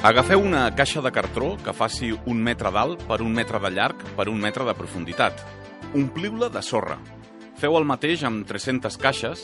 Agafeu una caixa de cartró que faci 1 metre d'alt per 1 metre de llarg per 1 metre de profunditat. Ompliu-la de sorra. Feu el mateix amb 300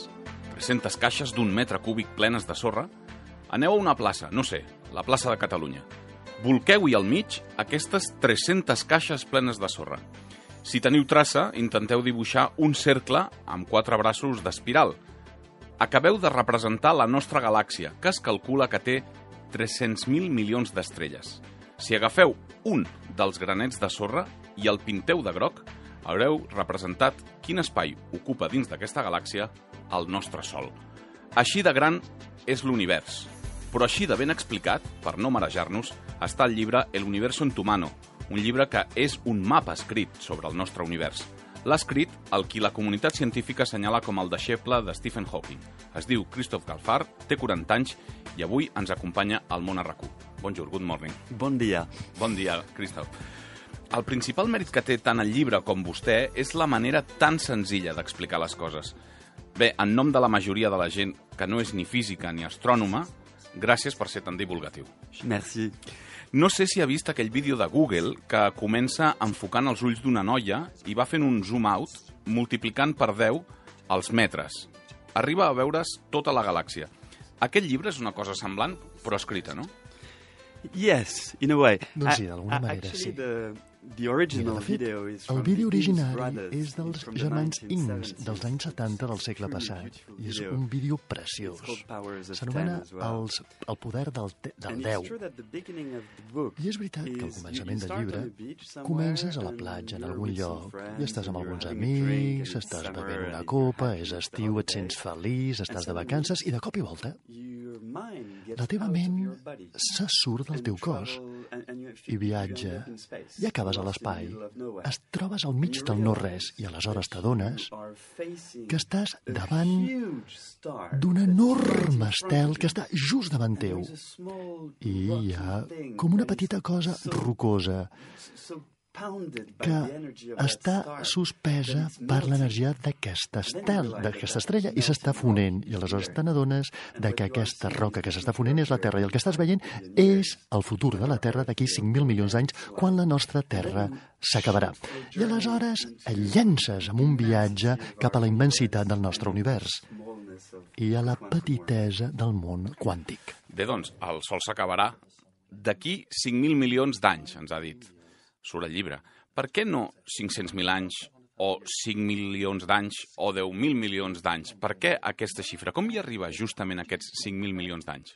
caixes d'1 metre cúbic plenes de sorra. Aneu a una plaça, no sé, la plaça de Catalunya. Bolqueu-hi al mig aquestes 300 caixes plenes de sorra. Si teniu traça, intenteu dibuixar un cercle amb 4 braços d'espiral. Acabeu de representar la nostra galàxia, que es calcula que té 300.000 milions d'estrelles. Si agafeu un dels granets de sorra i el pinteu de groc, haureu representat quin espai ocupa dins d'aquesta galàxia el nostre Sol. Així de gran és l'univers, però així de ben explicat, per no marejar-nos, està el llibre El universo en tu mano, un llibre que és un mapa escrit sobre el nostre univers. L'ha escrit el qui la comunitat científica assenyala com el deixeble de Stephen Hawking. Es diu Christophe Galfard, té 40 anys i avui ens acompanya al món a RAC1. Bonjour, good morning. Bon dia. Bon dia, Christophe. El principal mèrit que té tant el llibre com vostè és la manera tan senzilla d'explicar les coses. Bé, en nom de la majoria de la gent que no és ni física ni astrònoma, gràcies per ser tan divulgatiu. Merci. No sé si ha vist aquell vídeo de Google que comença enfocant els ulls d'una noia i va fent un zoom-out multiplicant per 10 els metres. Arriba a veure's tota la galàxia. Aquest llibre és una cosa semblant, però escrita, no? Yes, in a way. Doncs sí, d'alguna manera, sí. The original video is el vídeo originari és dels germans Ings dels anys 70 del segle passat i és un vídeo preciós. S'anomena El poder del 10. I és veritat que al començament del llibre comences a la platja en algun lloc i estàs amb alguns amics, estàs bevent una copa, és estiu, et sents feliç, estàs de vacances i de cop i volta la teva ment se surt del teu cos i viatja i acabes a l'espai, es trobes al mig del no-res i aleshores t'adones que estàs davant d'un enorme estel que està just davant teu i hi ha com una petita cosa rocosa que està suspesa per l'energia d'aquest estel, d'aquesta estrella, i s'està fonent. I aleshores te n'adones que aquesta roca que s'està fonent és la Terra, i el que estàs veient és el futur de la Terra d'aquí 5.000 milions d'anys, quan la nostra Terra s'acabarà. I aleshores et llences amb un viatge cap a la immensitat del nostre univers i a la petitesa del món quàntic. Bé, doncs, el Sol s'acabarà d'aquí 5.000 milions d'anys, ens ha dit. Surt el llibre. Per què no 500.000 anys o 5 milions d'anys o 10.000 milions d'anys? Per què aquesta xifra? Com hi arriba justament aquests 5.000 milions d'anys?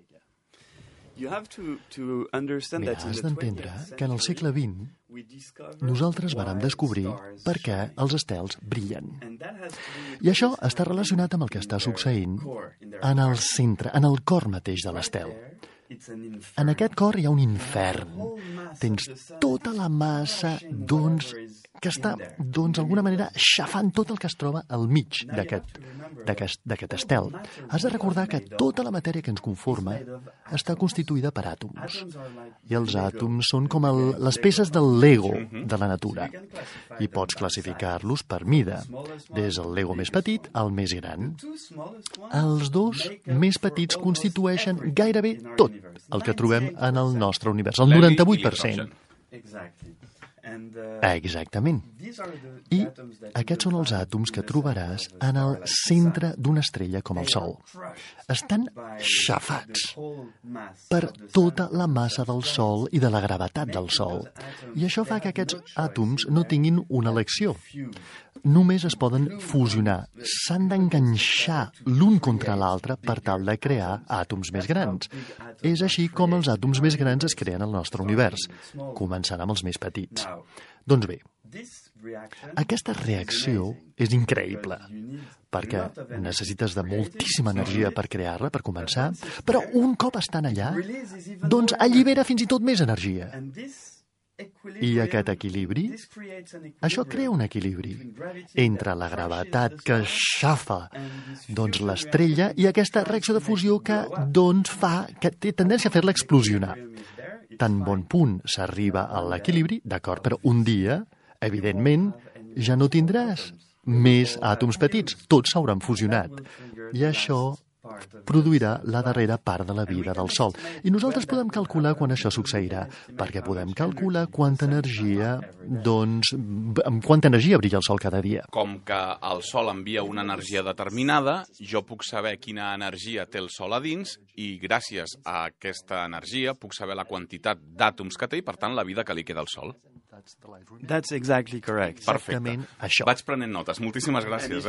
Mira, has d'entendre que en el segle XX nosaltres vàrem descobrir per què els estels brillen. I això està relacionat amb el que està succeint en el centre, en el cor mateix de l'estel. En aquest cor hi ha un infern. Tens tota la massa, que està, d'alguna manera, xafant tot el que es troba al mig d'aquest estel. Has de recordar que tota la matèria que ens conforma està constituïda per àtoms. I els àtoms són com les peces del Lego de la natura. I pots classificar-los per mida, des del Lego més petit al més gran. Els dos més petits constitueixen gairebé tot el que trobem en el nostre univers, el 98%. Exactament. I aquests són els àtoms que trobaràs en el centre d'una estrella com el Sol. Estan xafats per tota la massa del Sol i de la gravetat del Sol. I això fa que aquests àtoms no tinguin una elecció. Només es poden fusionar. S'han d'enganxar l'un contra l'altre per tal de crear àtoms més grans. És així com els àtoms més grans es creen al nostre univers, començant amb els més petits. Doncs bé, aquesta reacció és increïble, perquè necessites de moltíssima energia per crear-la, per començar, però un cop estan allà, doncs allibera fins i tot més energia. I aquest equilibri, això crea un equilibri entre la gravetat que xafa l'estrella i aquesta reacció de fusió que fa, que té tendència a fer-la explosionar. Tan bon punt s'arriba a l'equilibri, d'acord, però un dia, evidentment, ja no tindràs més àtoms petits, tots s'hauran fusionat. I això produirà la darrera part de la vida del Sol. I nosaltres podem calcular quan això succeirà, perquè podem calcular amb quanta energia brilla el Sol cada dia. Com que el Sol envia una energia determinada, jo puc saber quina energia té el Sol a dins i gràcies a aquesta energia puc saber la quantitat d'àtoms que té i, per tant, la vida que li queda al Sol. That's exactly correct. Perfecte. Això. Vaig prenent notes. Moltíssimes gràcies.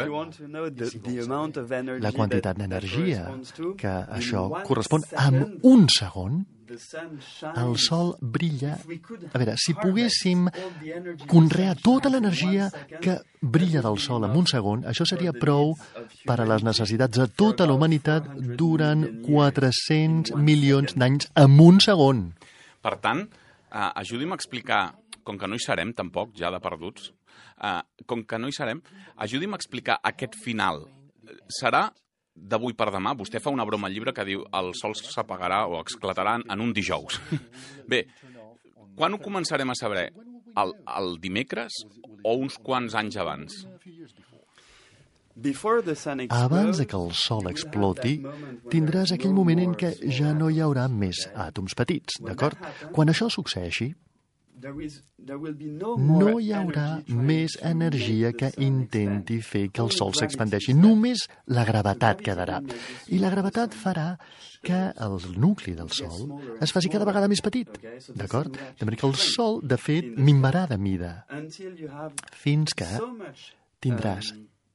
La quantitat d'energia que això correspon amb un segon, el Sol brilla... A veure, si poguéssim conrear tota l'energia que brilla del Sol en un segon, això seria prou per a les necessitats de tota la humanitat durant 400 milions d'anys en un segon. Per tant, ajudi'm a explicar, com que no hi serem tampoc, ja de perduts, com que no hi serem, ajudi'm a explicar aquest final. Serà d'avui per demà? Vostè fa una broma al llibre que diu el Sol s'apagarà o esclatarà en un dijous. Bé, quan ho començarem a saber? El dimecres o uns quants anys abans? Abans de que el Sol exploti, tindràs aquell moment en què ja no hi haurà més àtoms petits, d'acord? Quan això succeeixi, no hi haurà més energia que intenti fer que el Sol s'expandeixi. Només la gravetat quedarà. I la gravetat farà que el nucli del Sol es faci cada vegada més petit, d'acord? De manera que el Sol, de fet, minvarà de mida fins que tindràs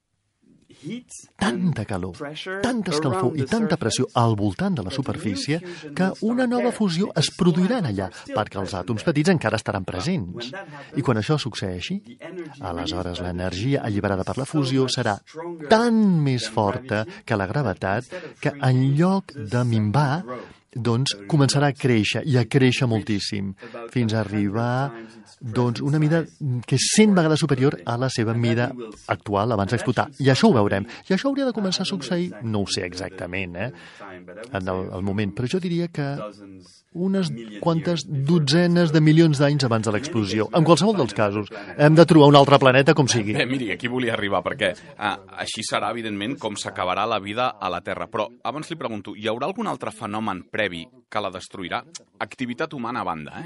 tanta calor, tanta escalfor i tanta pressió al voltant de la superfície que una nova fusió es produirà allà, perquè els àtoms petits encara estaran presents. I quan això succeeixi, aleshores l'energia alliberada per la fusió serà tan més forta que la gravetat que en lloc de minvar, doncs començarà a créixer i a créixer moltíssim, fins a arribar una mida que és 100 vegades superior a la seva mida actual abans d'explotar. I això ho veurem. I això hauria de començar a succeir, no ho sé exactament, en el moment, però jo diria que unes quantes dotzenes de milions d'anys abans de l'explosió. En qualsevol dels casos, hem de trobar un altre planeta com sigui. Bé, miri, aquí volia arribar, perquè així serà, evidentment, com s'acabarà la vida a la Terra. Però abans li pregunto, hi haurà algun altre fenomen previ que la destruirà? Activitat humana a banda,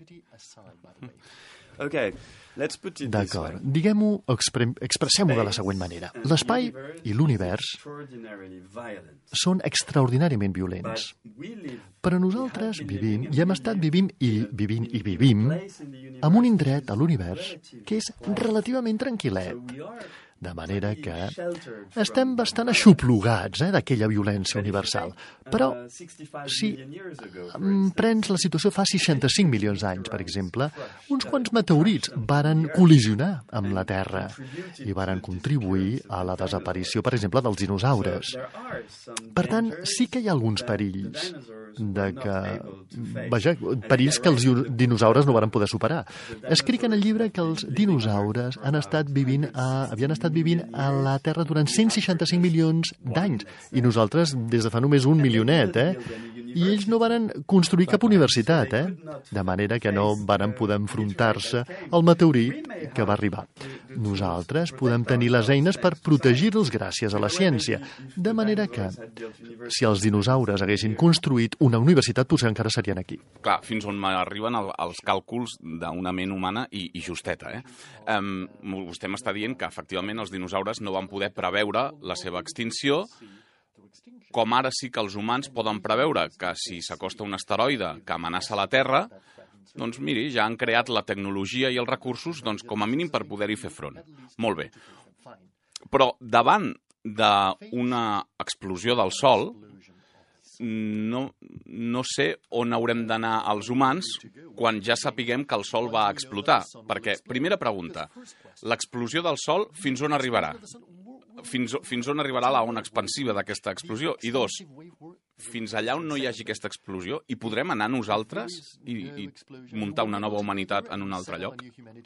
D'acord. Diguem-ho, expressem-ho de la següent manera. L'espai i l'univers són extraordinàriament violents. Però nosaltres vivim, i hem estat vivint en un indret a l'univers que és relativament tranquil·let. De manera que estem bastant aixoplugats d'aquella violència universal. Però si prens la situació fa 65 milions d'anys, per exemple, uns quants meteorits varen col·lisionar amb la Terra i varen contribuir a la desaparició, per exemple, dels dinosaures. Per tant, sí que hi ha alguns perills perills que els dinosaures no varen poder superar. Escric en el llibre que els dinosaures havien estat vivint a la Terra durant 165 milions d'anys i nosaltres des de fa només un milionet, I ells no varen construir cap universitat, De manera que no varen poder enfrontar-se al meteorit que va arribar. Nosaltres podem tenir les eines per protegir-los gràcies a la ciència. De manera que, si els dinosaures haguessin construït una universitat, potser encara serien aquí. Clar, fins on m'arriben els càlculs d'una ment humana i justeta, Vostè m'està dient que, efectivament, els dinosaures no van poder preveure la seva extinció, com ara sí que els humans poden preveure que si s'acosta un asteroide que amenaça la Terra, doncs miri, ja han creat la tecnologia i els recursos, doncs com a mínim per poder-hi fer front. Molt bé. Però davant d'una explosió del Sol, no sé on haurem d'anar els humans quan ja sapiguem que el Sol va explotar. Perquè, primera pregunta, l'explosió del Sol fins on arribarà? Fins on arribarà la ona expansiva d'aquesta explosió? I dos, fins allà on no hi hagi aquesta explosió, hi podrem anar nosaltres i muntar una nova humanitat en un altre lloc?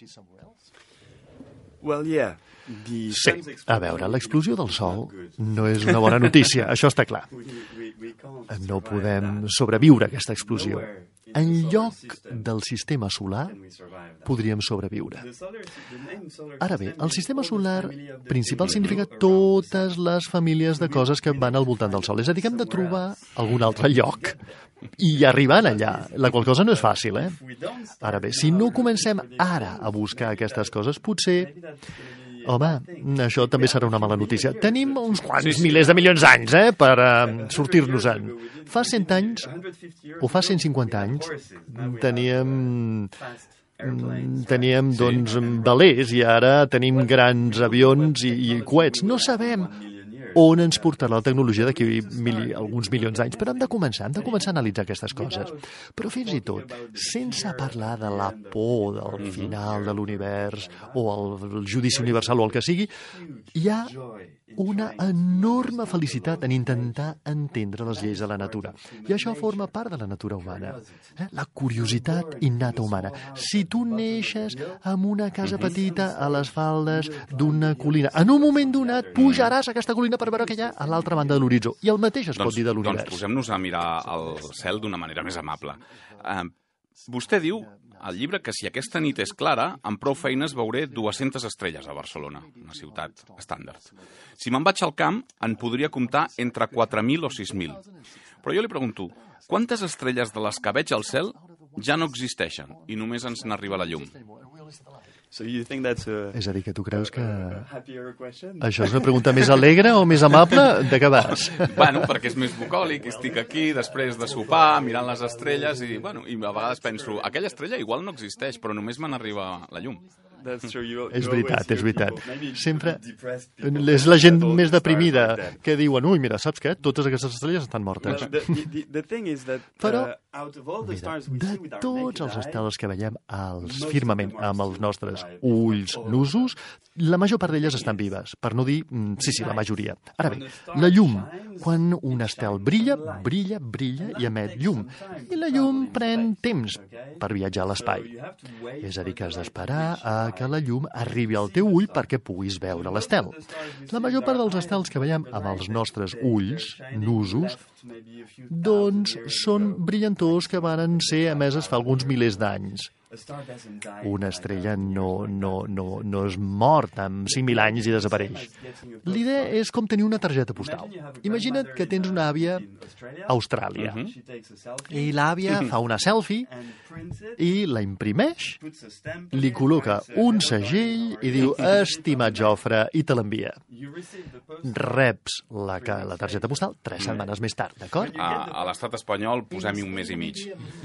Sí, a veure, l'explosió del Sol no és una bona notícia, això està clar. No podem sobreviure a aquesta explosió. en lloc del sistema solar podríem sobreviure. Ara bé, el sistema solar principal significa totes les famílies de coses que van al voltant del Sol. És a dir, que hem de trobar algun altre lloc i arribar allà, la qual cosa no és fàcil, Ara bé, si no comencem ara a buscar aquestes coses, potser... Home, això també serà una mala notícia. Tenim uns quants milers de milions d'anys per sortir-nos-en. Fa 100 anys, o fa 150 anys, teníem doncs, velers i ara tenim grans avions i coets. No sabem on ens portarà la tecnologia d'aquí alguns milions d'anys, però hem de començar a analitzar aquestes coses. Però fins i tot, sense parlar de la por del final de l'univers o el judici universal o el que sigui, hi ha una enorme felicitat en intentar entendre les lleis de la natura. I això forma part de la natura humana. La curiositat innata humana. Si tu neixes en una casa petita a les faldes d'una colina, en un moment donat pujaràs a aquesta colina per veure què hi ha a l'altra banda de l'horitzó. I el mateix es pot dir de l'univers. Doncs posem-nos a mirar el cel d'una manera més amable. Vostè diu al llibre que si aquesta nit és clara, amb prou feines veuré 200 estrelles a Barcelona, una ciutat estàndard. Si me'n vaig al camp, en podria comptar entre 4.000 o 6.000. Però jo li pregunto, quantes estrelles de les que veig al cel ja no existeixen i només ens n'arriba la llum? És a dir, que tu creus que això és una pregunta més alegre o més amable? De què vas? Bueno, perquè és més bucòlic, estic aquí després de sopar, mirant les estrelles i a vegades penso, aquella estrella igual no existeix, però només me n'arriba la llum. És veritat. Sempre és la gent més deprimida que diuen, ui, mira, saps què? Totes aquestes estrelles estan mortes. Però, mira, de tots els estels que veiem al firmament amb els nostres ulls nusos, la major part d'elles estan vives, per no dir, sí, la majoria. Ara bé, la llum, quan un estel brilla i emet llum. I la llum pren temps per viatjar a l'espai. És a dir, que has d'esperar a que la llum arribi al teu ull perquè puguis veure l'estel. La major part dels estels que veiem amb els nostres ulls nusos doncs són brillantors que van ser emeses fa alguns milers d'anys. Una estrella no es mort amb 5.000 anys i desapareix. L'idea és com tenir una targeta postal. Imagina't que tens una àvia a Austràlia i l'àvia fa una selfie i la imprimeix, li col·loca un segell i diu, estimat Jofre, i te l'envia. Reps la targeta postal 3 setmanes més tard, d'acord? A l'estat espanyol posem-hi un mes i mig.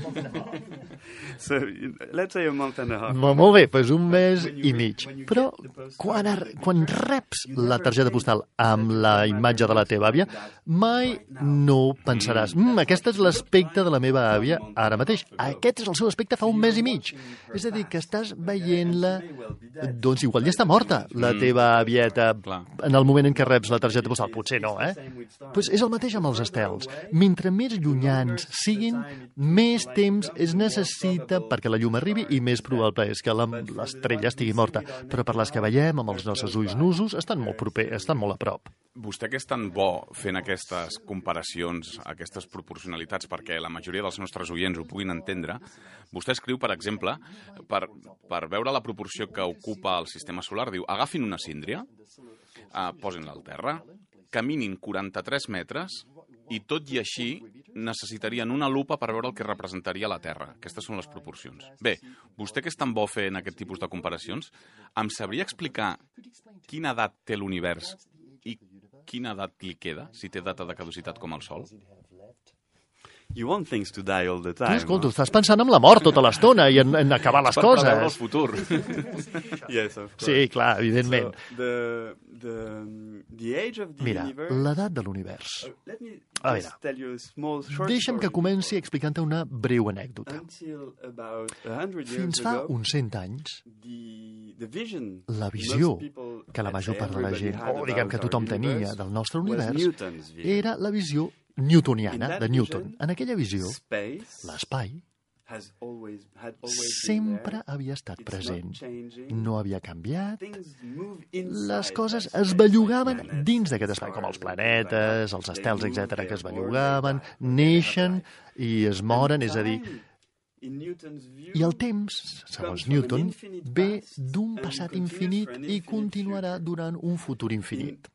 Molt bé, doncs un mes i mig. Però quan reps la targeta postal amb la imatge de la teva àvia, mai no pensaràs, aquest és l'aspecte de la meva àvia ara mateix. Aquest és el seu aspecte fa un mes i mig. És a dir, que estàs veient-la, doncs igual ja està morta, la teva àvieta, en el moment en què reps la targeta postal. Potser no, Doncs és el mateix amb els estels. Mentre més llunyans siguin, més temps es necessita perquè la llum arribi i més probable és que l'estrella estigui morta. Però per les que veiem amb els nostres ulls nusos estan molt propers, estan molt a prop. Vostè que és tan bo fent aquestes comparacions, aquestes proporcionalitats perquè la majoria dels nostres oients ho puguin entendre, vostè escriu, per exemple, per veure la proporció que ocupa el sistema solar, diu, agafin una síndria, posin-la al terra, caminin 43 metres i tot i així necessitarien una lupa per veure el que representaria la Terra. Aquestes són les proporcions. Bé, vostè que és tan bo fent aquest tipus de comparacions, em sabria explicar quina edat té l'univers i quina edat li queda, si té data de caducitat com el Sol? Tu, escolta, estàs pensant en la mort tota l'estona i en acabar les coses. Per preveure el futur. Sí, clar, evidentment. Mira, l'edat de l'univers. A veure, deixa'm que comenci explicant-te una breu anècdota. Fins fa uns 100 anys, la visió que la major part de la gent, o diguem que tothom tenia del nostre univers, era la visió newtoniana, de Newton. En aquella visió, l'espai sempre havia estat present. No havia canviat. Les coses es bellugaven dins d'aquest espai, com els planetes, els estels, etc., que es bellugaven, neixen i es moren, és a dir, I el temps, segons Newton, ve d'un passat infinit i continuarà durant un futur infinit.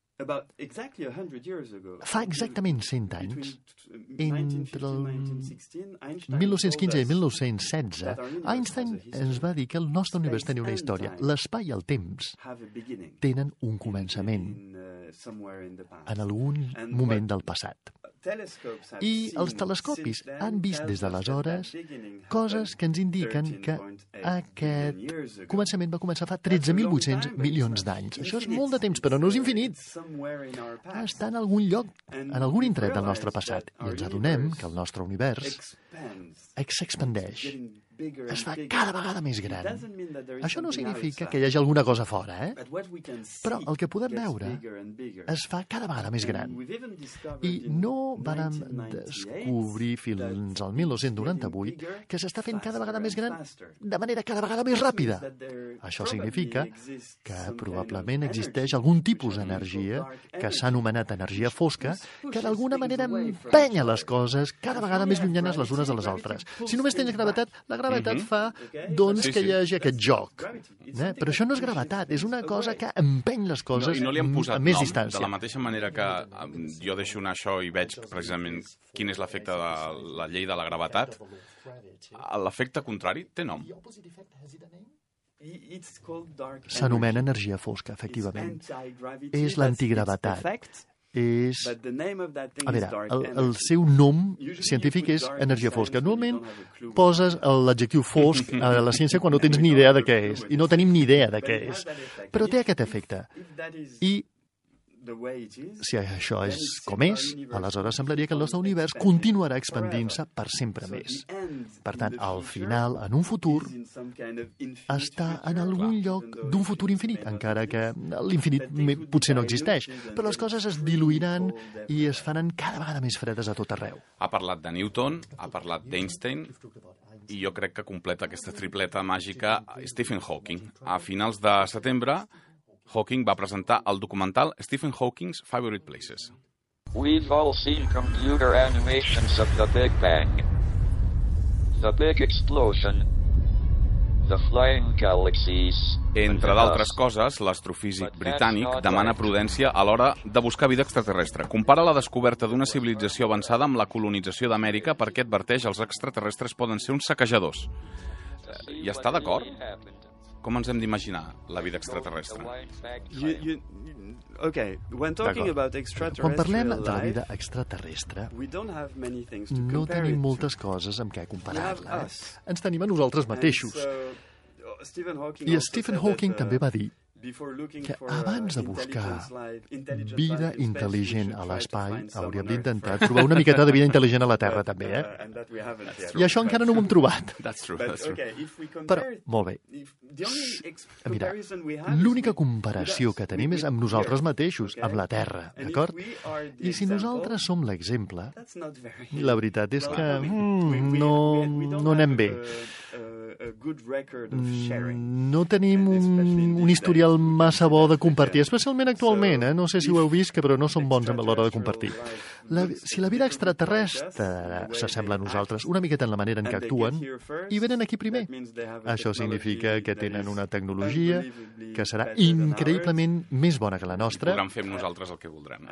Fa exactament 100 anys, entre el 1915 i 1916, Einstein ens va dir que el nostre univers tenia una història. L'espai i el temps tenen un començament en algun moment del passat. I els telescopis han vist des d'aleshores coses que ens indiquen que aquest començament va començar fa 13.800 milions d'anys. Això és molt de temps, però no és infinit. Està en algun lloc, en algun indret del nostre passat. I ens adonem que el nostre univers s'expandeix. Es fa cada vegada més gran. Això no significa que hi hagi alguna cosa fora, Però el que podem veure es fa cada vegada més gran. I no vàrem descobrir fins al 1998 que s'està fent cada vegada més gran de manera cada vegada més ràpida. Això significa que probablement existeix algun tipus d'energia que s'ha anomenat energia fosca que d'alguna manera empenya les coses cada vegada més llunyanes les unes de les altres. Si només tens gravetat, la gravetat fa, doncs, que hi hagi aquest joc. Però això no és gravetat, és una cosa que empeny les coses i no li han posat a més nom, distància. de la mateixa manera que jo deixo anar això i veig precisament quin és l'efecte de la llei de la gravetat, l'efecte contrari té nom. S'anomena energia fosca, efectivament. És l'antigravetat. A veure, el seu nom científic és energia fosca. Normalment poses l'adjectiu fosc a la ciència quan no tens ni idea de què és, i no tenim ni idea de què és. Però té aquest efecte. I si això és com és, aleshores semblaria que el nostre univers continuarà expandint-se per sempre més. Per tant, al final, en un futur, està en algun lloc d'un futur infinit, encara que l'infinit potser no existeix, però les coses es diluiran i es faran cada vegada més fredes a tot arreu. Ha parlat de Newton, ha parlat d'Einstein, i jo crec que completa aquesta tripleta màgica Stephen Hawking. A finals de setembre, Hawking va presentar el documental Stephen Hawking's Favorite Places. We've all seen computer animations of the Big Bang, the big explosion, the flying galaxies. Entre d'altres coses, l'astrofísic britànic demana prudència a l'hora de buscar vida extraterrestre. Compara la descoberta d'una civilització avançada amb la colonització d'Amèrica perquè adverteix els extraterrestres poden ser uns saquejadors. I està d'acord? Com ens hem d'imaginar la vida extraterrestre? Quan parlem de la vida extraterrestre, no tenim moltes coses amb què comparar-la. Ens tenim a nosaltres mateixos. I Stephen Hawking també va dir que abans de buscar vida intel·ligent a l'espai, hauríem d'intentar trobar una miqueta de vida intel·ligent a la Terra, també, I això encara no ho hem trobat. Però, molt bé. Mira, l'única comparació que tenim és amb nosaltres mateixos, amb la Terra, d'acord? I si nosaltres som l'exemple, la veritat és que no anem bé. No tenim un historial massa bo de compartir, especialment actualment, no sé si ho heu vist, però no som bons a l'hora de compartir. Si la vida extraterrestre s'assembla a nosaltres una miqueta en la manera en què actuen, i venen aquí primer. Això significa que tenen una tecnologia que serà increïblement més bona que la nostra. Podran fer amb nosaltres el que voldrem.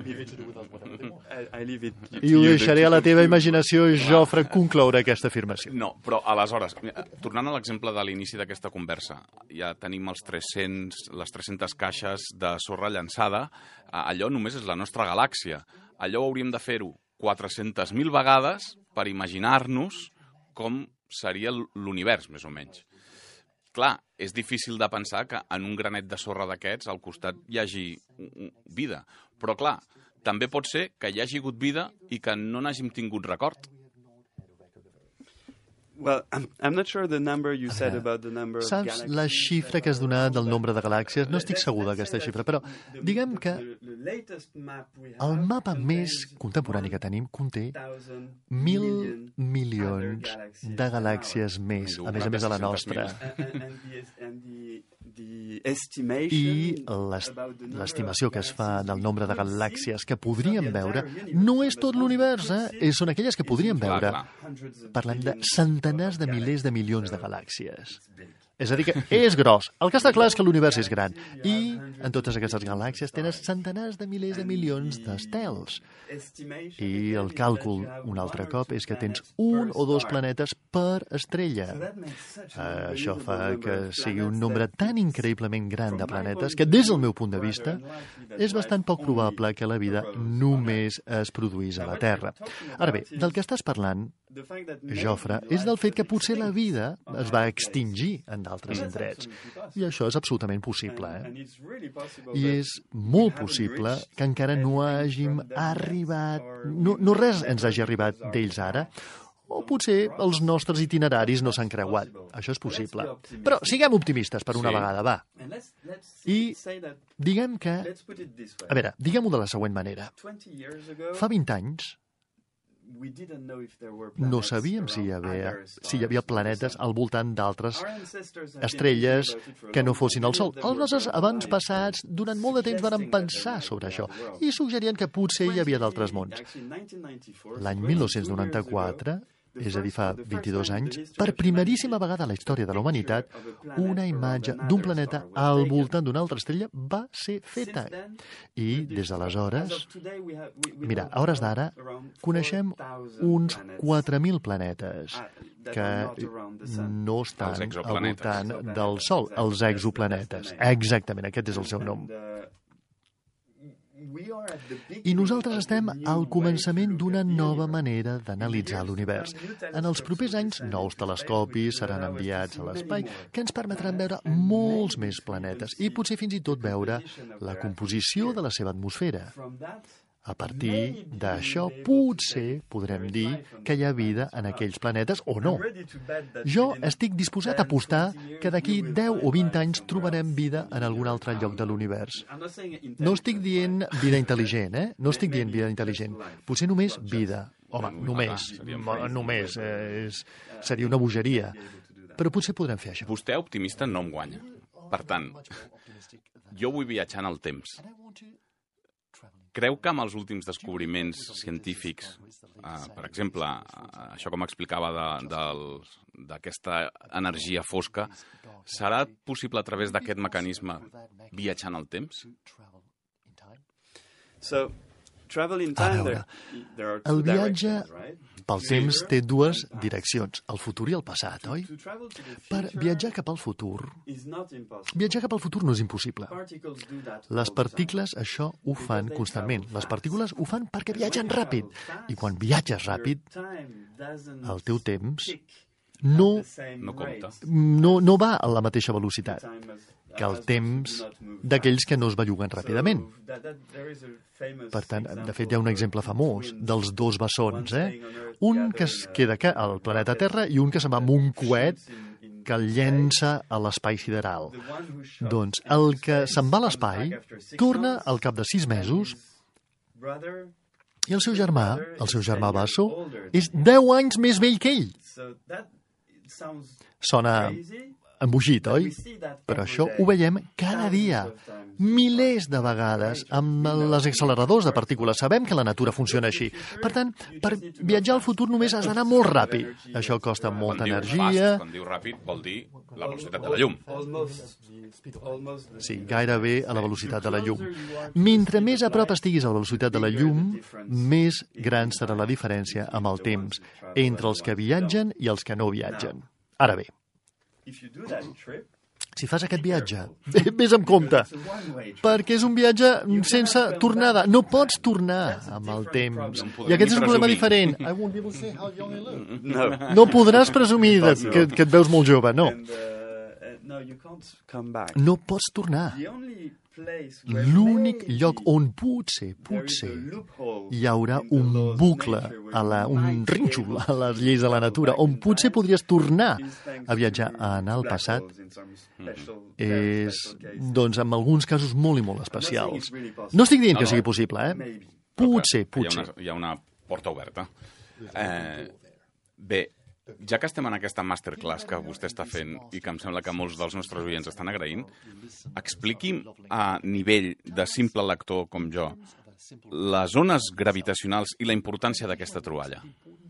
I ho deixaré a la teva imaginació, Jofre, concloure aquesta afirmació. No, però aleshores, tornant a l'exemple de l'inici d'aquesta conversa, ja tenim les 300 caixes de sorra llançada, allò només és la nostra galàxia. Allò hauríem de fer-ho 400.000 vegades per imaginar-nos com seria l'univers, més o menys. Clar, és difícil de pensar que en un granet de sorra d'aquests al costat hi hagi vida. Però clar, també pot ser que hi hagi hagut vida i que no n'hàgim tingut record. Saps la xifra que has donat del nombre de galàxies? No estic segur d'aquesta xifra, però diguem que el mapa més contemporani que tenim conté 1.000 milions de galàxies més, a més de la nostra. I l'estimació que es fa del nombre de galàxies que podríem veure no és tot l'univers, són aquelles que podríem veure. Parlem de centenars de milers de milions de galàxies. És a dir, que és gros. El que està clar és que l'univers és gran. I en totes aquestes galàxies tenen centenars de milers de milions d'estels. I el càlcul, un altre cop, és que tens 1 o 2 planetes per estrella. Això fa que sigui un nombre tan increïblement gran de planetes que, des del meu punt de vista, és bastant poc probable que la vida només es produís a la Terra. Ara bé, del que estàs parlant, Jofre, és del fet que potser la vida es va extingir en d'altres indrets. I això és absolutament possible. I és molt possible que encara no hàgim arribat, no res ens hagi arribat d'ells ara, o potser els nostres itineraris no s'han creuat. Això és possible. Però siguem optimistes per una vegada, va. I diguem que... A veure, diguem-ho de la següent manera. Fa 20 anys, no sabíem si hi havia planetes al voltant d'altres estrelles que no fossin el Sol. Els nostres avantpassats durant molt de temps van pensar sobre això i suggerien que potser hi havia d'altres mons. L'any 1994, és a dir, fa 22 anys, per primeríssima vegada a la història de la humanitat, una imatge d'un planeta al voltant d'una altra estrella va ser feta. I des d'aleshores, mira, a hores d'ara, coneixem uns 4.000 planetes que no estan al voltant del Sol, els exoplanetes. Exactament, aquest és el seu nom. I nosaltres estem al començament d'una nova manera d'analitzar l'univers. En els propers anys, nous telescopis seran enviats a l'espai que ens permetran veure molts més planetes i potser fins i tot veure la composició de la seva atmosfera. A partir d'això, potser podrem dir que hi ha vida en aquells planetes o no. Jo estic disposat a apostar que d'aquí 10 o 20 anys trobarem vida en algun altre lloc de l'univers. No estic dient vida intel·ligent, No estic dient vida intel·ligent. Potser només vida. Home, només. Seria una bogeria. Però potser podrem fer això. Vostè, optimista, no em guanya. Per tant, jo vull viatjar en el temps. Creu que amb els últims descobriments científics, per exemple, això com explicava d'aquesta energia fosca, serà possible a través d'aquest mecanisme viatjar en el temps? A veure, el viatge pel temps té dues direccions, el futur i el passat, oi? Per viatjar cap al futur no és impossible. Les partícules això ho fan constantment. Les partícules ho fan perquè viatgen ràpid. I quan viatges ràpid, el teu temps no va a la mateixa velocitat que el temps d'aquells que no es belluguen ràpidament. Per tant, de fet, hi ha un exemple famós dels dos bessons, Un que es queda al planeta Terra i un que se'n va amb un coet que el llença a l'espai sideral. Doncs el que se'n va a l'espai torna al cap de 6 mesos i el seu germà bessó, és 10 anys més vell que ell. Sona embogit, oi? Però això ho veiem cada dia, milers de vegades, amb els acceleradors de partícules. Sabem que la natura funciona així. Per tant, per viatjar al futur només has d'anar molt ràpid. Això costa molta energia. Quan diu ràpid, vol dir la velocitat de la llum. Sí, gairebé a la velocitat de la llum. Mentre més a prop estiguis a la velocitat de la llum, més gran serà la diferència amb el temps entre els que viatgen i els que no viatgen. Ara bé, si fas aquest viatge, vés amb compte, perquè és un viatge sense tornada. No pots tornar amb el temps. I aquest és un problema diferent. No podràs presumir que et veus molt jove, no. No pots tornar. L'únic lloc on potser hi haurà un bucle, un rínxol a les lleis de la natura, on potser podries tornar a viatjar en el passat, és, doncs, en alguns casos molt i molt especials. No estic dient que sigui possible, Potser. Hi ha una porta oberta. Bé, Ja que estem en aquesta masterclass que vostè està fent i que em sembla que molts dels nostres oients estan agraint, expliqui'm a nivell de simple lector com jo les ones gravitacionals i la importància d'aquesta troballa.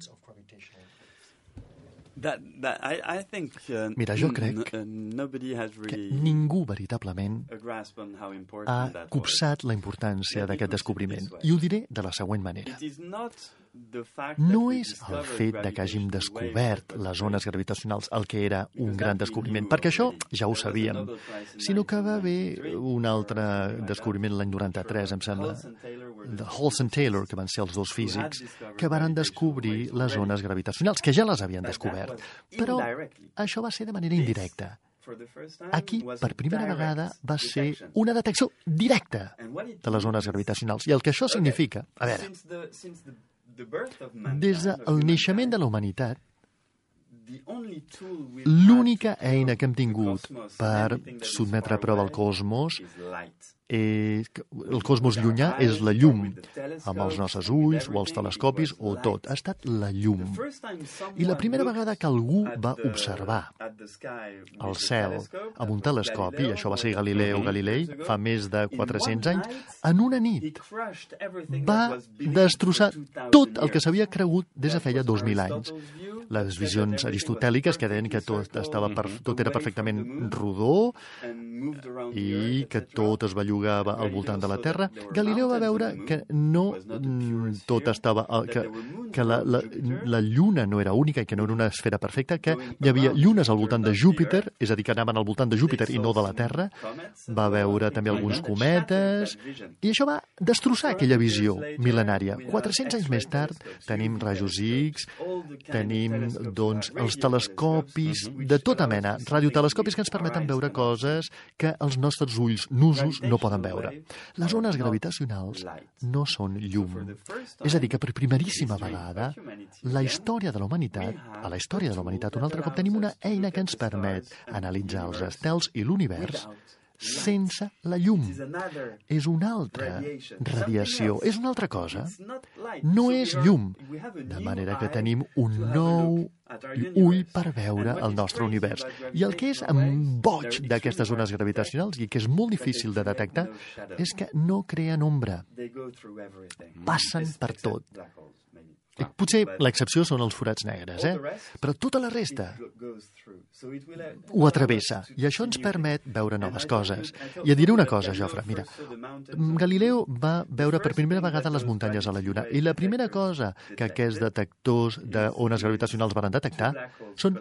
Mira, jo crec que ningú veritablement ha copsat la importància d'aquest descobriment. I ho diré de la següent manera. No és el fet de que hàgim descobert les ones gravitacionals el que era un gran descobriment, perquè això ja ho sabíem, sinó que va haver un altre descobriment l'any 93, em sembla, de Halls and Taylor, que van ser els dos físics, que van descobrir les ones gravitacionals, que ja les havien descobert. Però això va ser de manera indirecta. Aquí, per primera vegada, va ser una detecció directa de les ones gravitacionals. I el que això significa... A veure, des del naixement de la humanitat, l'única eina que hem tingut per sotmetre a prova el cosmos llunyà és la llum, amb els nostres ulls o els telescopis o tot. Ha estat la llum. I la primera vegada que algú va observar el cel amb un telescopi, i això va ser Galileu Galilei, fa més de 400 anys, en una nit va destrossar tot el que s'havia cregut des de feia 2.000 anys. Les visions aristotèliques que deien que tot era perfectament rodó i que tot es bellugava al voltant de la Terra. Galileu va veure que no tot estava... que la Lluna no era única i que no era una esfera perfecta, que hi havia llunes al voltant de Júpiter, és a dir, que anaven al voltant de Júpiter i no de la Terra. Va veure també alguns cometes i això va destrossar aquella visió mil·lenària. 400 anys més tard tenim rajos X, tenim doncs els telescopis de tota mena, radiotelescopis que ens permeten veure coses que els nostres ulls nusos no poden veure. Les ones gravitacionals no són llum. És a dir, que per primeríssima vegada a la història de la humanitat un altre cop tenim una eina que ens permet analitzar els estels i l'univers sense la llum. És una altra radiació, és una altra cosa. No és llum. De manera que tenim un nou ull per veure el nostre univers. I el que és boig d'aquestes ones gravitacionals i que és molt difícil de detectar és que no creen ombra. Passen per tot. Potser l'excepció són els forats negres, però tota la resta ho travessa. I això ens permet veure noves coses. I et diré una cosa, Jofre, mira, Galileu va veure per primera vegada les muntanyes a la Lluna i la primera cosa que aquests detectors d'ones gravitacionals van detectar són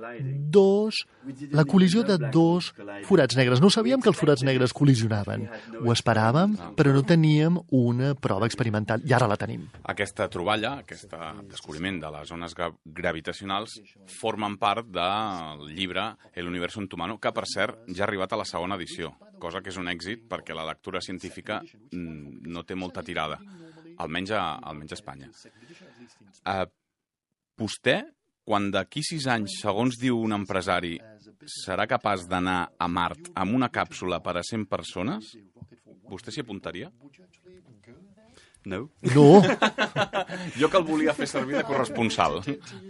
la col·lisió de dos forats negres. No sabíem que els forats negres col·lisionaven. Ho esperàvem, però no teníem una prova experimental i ara la tenim. Aquesta troballa, aquest descobriment de les ones gravitacionals formen part del llibre El universo en tu mano, que per cert ja ha arribat a la segona edició, cosa que és un èxit perquè la lectura científica no té molta tirada, almenys a Espanya. Vostè, quan d'aquí 6 anys, segons diu un empresari, serà capaç d'anar a Mart amb una càpsula per a 100 persones, vostè s'hi apuntaria? No. Jo que el volia fer servir de corresponsal.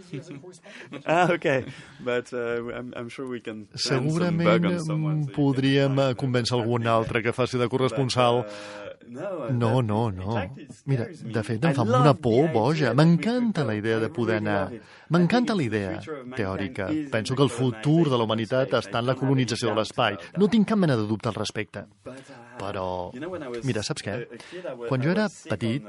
Okay. But I'm sure we can segurament podríem convèncer algun altre que faci de corresponsal. No. Mira, de fet, em fa una por boja. M'encanta la idea de poder anar. M'encanta la idea teòrica. Penso que el futur de la humanitat està en la colonització de l'espai. No tinc cap mena de dubte al respecte. Però, mira, saps què? Quan jo era petit,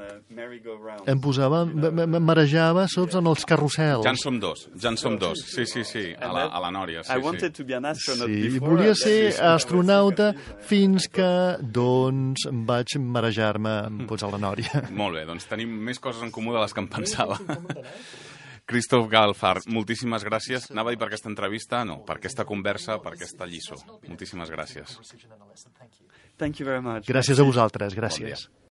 em marejava, saps, amb els carrusels. Ja en som dos. Sí, a la Nòria. Sí, volia ser astronauta fins que, doncs, vaig marejar-me a la Nòria. Molt bé, doncs tenim més coses en comú de les que em pensava. Christoph Galfart, moltíssimes gràcies. Anava a dir per aquesta entrevista, no, per aquesta conversa, per aquesta lliçó. Moltíssimes gràcies. Thank you very much. Gràcies a vosaltres, gràcies.